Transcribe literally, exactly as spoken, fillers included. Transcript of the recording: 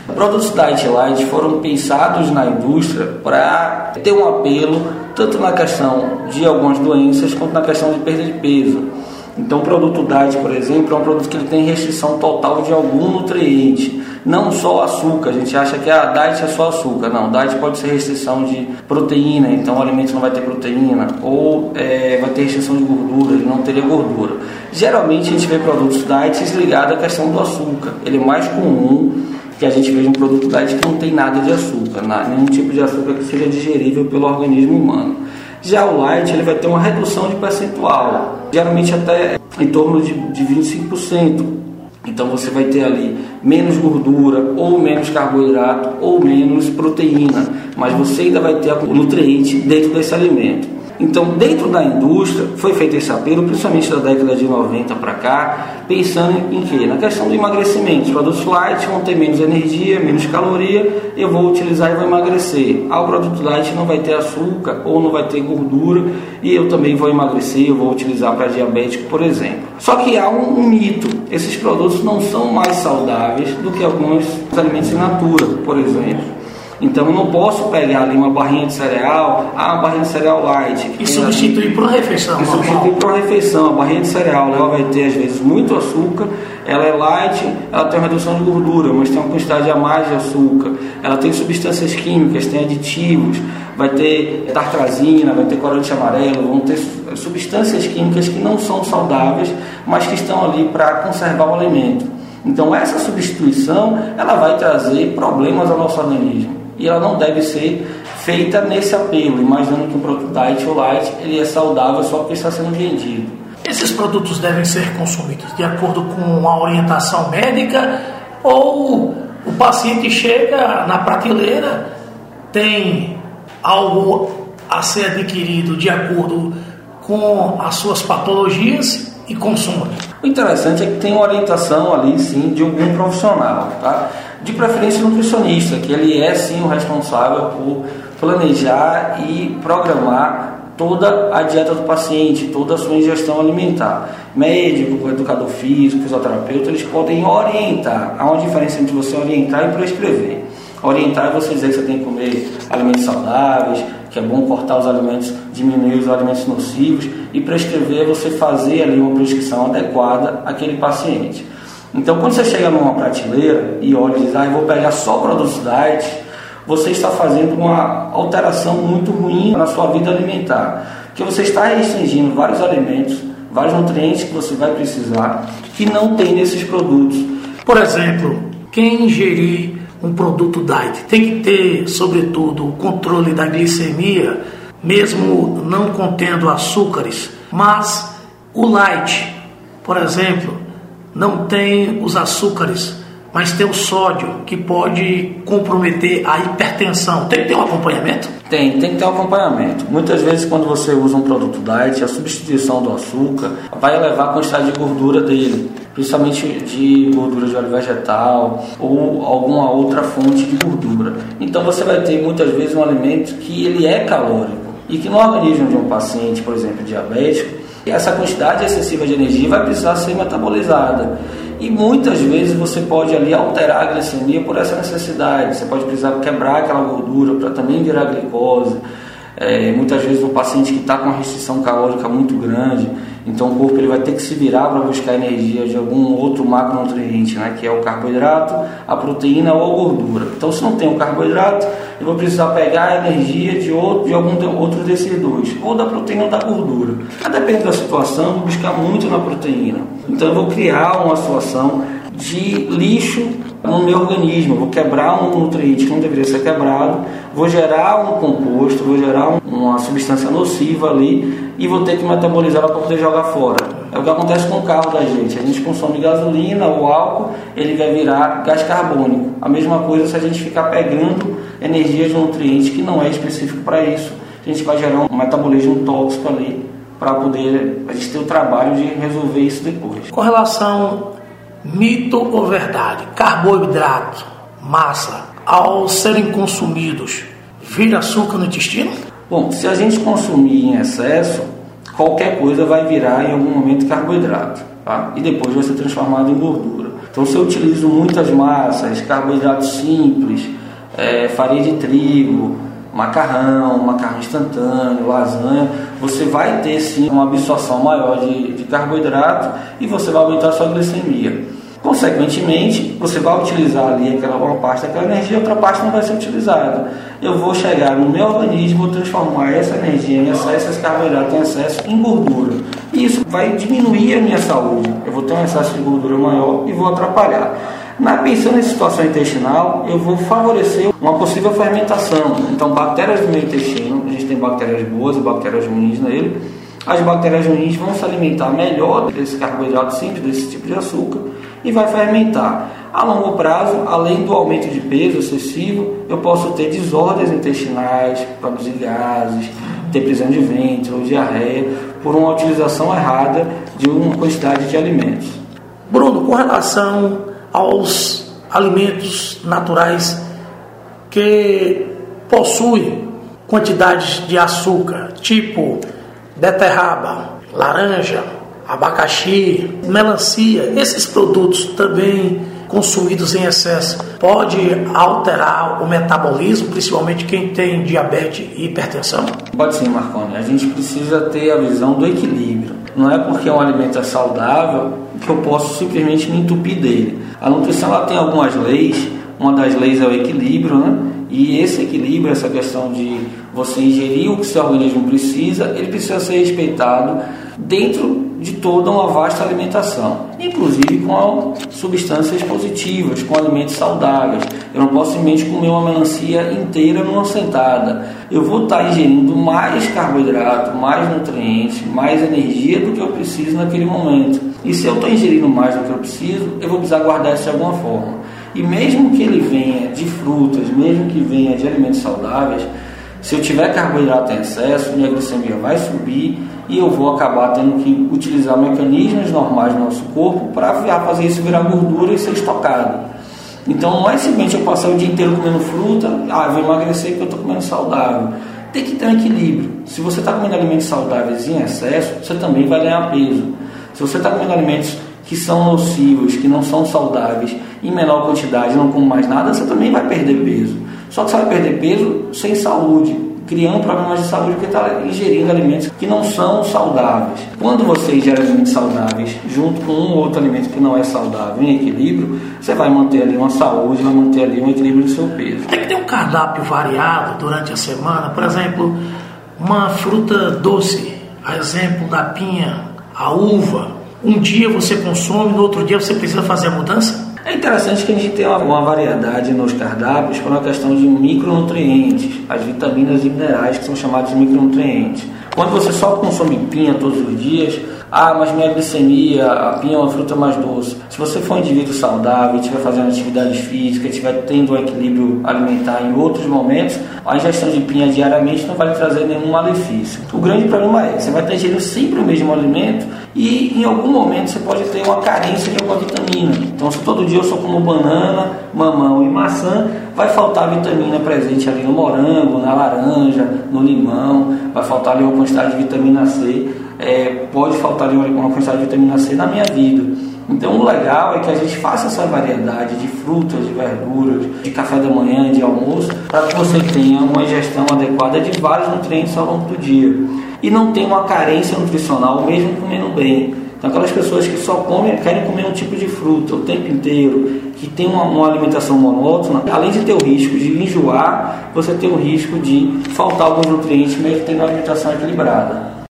Produtos Diet Light foram pensados na indústria para ter um apelo tanto na questão de algumas doenças quanto na questão de perda de peso. Então o produto Diet, por exemplo, é um produto que ele tem restrição total de algum nutriente, não só açúcar. A gente acha que a Diet é só açúcar. Não, Diet pode ser restrição de proteína, então o alimento não vai ter proteína, ou é, vai ter restrição de gordura, ele não teria gordura. Geralmente a gente vê produtos Diet ligados à questão do açúcar. Ele é mais comum que a gente veja um produto Diet que não tem nada de açúcar, nenhum tipo de açúcar que seja digerível pelo organismo humano. Já o Light, ele vai ter uma redução de percentual, geralmente até em torno de, de vinte e cinco por cento. Então você vai ter ali menos gordura, ou menos carboidrato, ou menos proteína, mas você ainda vai ter o nutriente dentro desse alimento. Então, dentro da indústria, foi feito esse apelo, principalmente da década de noventa para cá, pensando em, em quê? Na questão do emagrecimento. Os produtos light vão ter menos energia, menos caloria, eu vou utilizar e vou emagrecer. Ah, o produto light não vai ter açúcar ou não vai ter gordura e eu também vou emagrecer, eu vou utilizar para diabético, por exemplo. Só que há um, um mito, esses produtos não são mais saudáveis do que alguns alimentos in natura, por exemplo. Então eu não posso pegar ali uma barrinha de cereal, ah, uma barrinha de cereal light. E substituir por uma refeição. E substituir por uma refeição. A barrinha de cereal ela vai ter às vezes muito açúcar, ela é light, ela tem uma redução de gordura, mas tem uma quantidade a mais de açúcar. Ela tem substâncias químicas, tem aditivos, vai ter tartrazina, vai ter corante amarelo, vão ter substâncias químicas que não são saudáveis, mas que estão ali para conservar o alimento. Então essa substituição ela vai trazer problemas ao nosso organismo. E ela não deve ser feita nesse apelo, imaginando que um produto Diet ou Light ele é saudável só porque está sendo vendido. Esses produtos devem ser consumidos de acordo com a orientação médica ou o paciente chega na prateleira, tem algo a ser adquirido de acordo com as suas patologias e consome? O interessante é que tem uma orientação ali sim de algum profissional, tá? De preferência nutricionista, que ele é sim o responsável por planejar e programar toda a dieta do paciente, toda a sua ingestão alimentar. Médico, educador físico, fisioterapeuta, eles podem orientar. Há uma diferença entre você orientar e prescrever. Orientar é você dizer que você tem que comer alimentos saudáveis, que é bom cortar os alimentos, diminuir os alimentos nocivos, e prescrever é você fazer ali uma prescrição adequada àquele paciente. Então, quando você chega numa prateleira e olha e diz, ah, eu vou pegar só produtos diet, você está fazendo uma alteração muito ruim na sua vida alimentar, porque você está restringindo vários alimentos, vários nutrientes que você vai precisar, que não tem nesses produtos. Por exemplo, quem ingerir um produto diet tem que ter, sobretudo, o controle da glicemia, mesmo não contendo açúcares, mas o light, por exemplo, não tem os açúcares, mas tem o sódio, que pode comprometer a hipertensão. Tem que ter um acompanhamento? Tem, tem que ter um acompanhamento. Muitas vezes, quando você usa um produto diet, a substituição do açúcar vai elevar a quantidade de gordura dele, principalmente de gordura de óleo vegetal ou alguma outra fonte de gordura. Então você vai ter muitas vezes um alimento que ele é calórico e que no organismo de um paciente, por exemplo, diabético, essa quantidade excessiva de energia vai precisar ser metabolizada. E muitas vezes você pode ali alterar a glicemia por essa necessidade. Você pode precisar quebrar aquela gordura para também virar glicose. É, muitas vezes um paciente que está com uma restrição calórica muito grande, então o corpo ele vai ter que se virar para buscar energia de algum outro macronutriente, né, que é o carboidrato, a proteína ou a gordura. Então, se não tem o carboidrato, eu vou precisar pegar a energia de, outro, de algum de, outro desses dois, ou da proteína ou da gordura. A depender da situação, eu vou buscar muito na proteína. Então, eu vou criar uma situação de lixo no meu organismo, vou quebrar um nutriente que não deveria ser quebrado, vou gerar um composto, vou gerar um, uma substância nociva ali e vou ter que metabolizar ela para poder jogar fora. É o que acontece com o carro da gente. A gente consome gasolina ou álcool, ele vai virar gás carbônico. A mesma coisa se a gente ficar pegando energia de um nutriente que não é específico para isso. A gente vai gerar um metabolismo tóxico ali para poder a gente ter o trabalho de resolver isso depois. Com relação mito ou verdade, carboidrato, massa, ao serem consumidos, vira açúcar no intestino? Bom, se a gente consumir em excesso, qualquer coisa vai virar em algum momento carboidrato, tá? E depois vai ser transformado em gordura. Então, se eu utilizo muitas massas, carboidratos simples, é, farinha de trigo, macarrão, macarrão instantâneo, lasanha, você vai ter sim uma absorção maior de, de carboidrato e você vai aumentar a sua glicemia. Consequentemente, você vai utilizar ali aquela uma parte daquela energia, outra parte não vai ser utilizada. Eu vou chegar no meu organismo, vou transformar essa energia em excesso, esse carboidrato em excesso em gordura. E isso vai diminuir a minha saúde. Eu vou ter um excesso de gordura maior e vou atrapalhar. Na, pensando em situação intestinal, eu vou favorecer uma possível fermentação. Então, bactérias do meu intestino, a gente tem bactérias boas e bactérias ruins nele. As bactérias ruins vão se alimentar melhor desse carboidrato simples, desse tipo de açúcar, e vai fermentar. A longo prazo, além do aumento de peso excessivo, eu posso ter desordens intestinais, produzir gases, ter prisão de ventre ou diarreia, por uma utilização errada de uma quantidade de alimentos. Bruno, com relação aos alimentos naturais que possuem quantidades de açúcar, tipo beterraba, laranja, abacaxi, melancia, esses produtos também consumidos em excesso pode alterar o metabolismo, principalmente quem tem diabetes e hipertensão? Pode sim, Marconi. A gente precisa ter a visão do equilíbrio. Não é porque um alimento é saudável que eu posso simplesmente me entupir dele. A nutrição ela tem algumas leis, uma das leis é o equilíbrio, né? E esse equilíbrio, essa questão de você ingerir o que seu organismo precisa, ele precisa ser respeitado dentro de toda uma vasta alimentação, inclusive com substâncias positivas, com alimentos saudáveis. Eu não posso simplesmente comer uma melancia inteira numa sentada. Eu vou estar ingerindo mais carboidrato, mais nutrientes, mais energia do que eu preciso naquele momento. E se eu estou ingerindo mais do que eu preciso, eu vou precisar guardar isso de alguma forma. E mesmo que ele venha de frutas, mesmo que venha de alimentos saudáveis, se eu tiver carboidrato em excesso, minha glicemia vai subir e eu vou acabar tendo que utilizar mecanismos normais do nosso corpo para fazer isso virar gordura e ser estocado. Então não é simplesmente eu passar o dia inteiro comendo fruta, ah, eu vou emagrecer porque eu estou comendo saudável. Tem que ter um equilíbrio. Se você está comendo alimentos saudáveis em excesso, você também vai ganhar peso. Se você está comendo alimentos que são nocivos, que não são saudáveis, em menor quantidade, não come mais nada, você também vai perder peso. Só que você vai perder peso sem saúde, criando problemas de saúde porque está ingerindo alimentos que não são saudáveis. Quando você ingere alimentos saudáveis junto com um ou outro alimento que não é saudável, em equilíbrio, você vai manter ali uma saúde, vai manter ali um equilíbrio do seu peso. Tem que ter um cardápio variado durante a semana, por exemplo, uma fruta doce, a exemplo da pinha, a uva. Um dia você consome, no outro dia você precisa fazer a mudança? É interessante que a gente tenha uma, uma variedade nos cardápios por uma questão de micronutrientes, as vitaminas e minerais que são chamados de micronutrientes. Quando você só consome pinha todos os dias, ah, mas minha glicemia, a pinha é uma fruta mais doce. Se você for um indivíduo saudável, estiver fazendo atividade física, estiver tendo um equilíbrio alimentar em outros momentos, a ingestão de pinha diariamente não vai lhe trazer nenhum malefício. O grande problema é, você vai estar ingerindo sempre o mesmo alimento e em algum momento você pode ter uma carência de alguma vitamina. Então, se todo dia eu só como banana, mamão e maçã, vai faltar vitamina presente ali no morango, na laranja, no limão, vai faltar ali uma quantidade de vitamina C, é, pode faltar ali uma quantidade de vitamina C na minha vida. Então o legal é que a gente faça essa variedade de frutas, de verduras, de café da manhã, de almoço, para que você tenha uma ingestão adequada de vários nutrientes ao longo do dia. E não tenha uma carência nutricional, mesmo comendo bem. Então aquelas pessoas que só comem, querem comer um tipo de fruta o tempo inteiro, que tem uma, uma alimentação monótona, além de ter o risco de enjoar, você tem o risco de faltar alguns nutrientes, mesmo tendo uma alimentação equilibrada.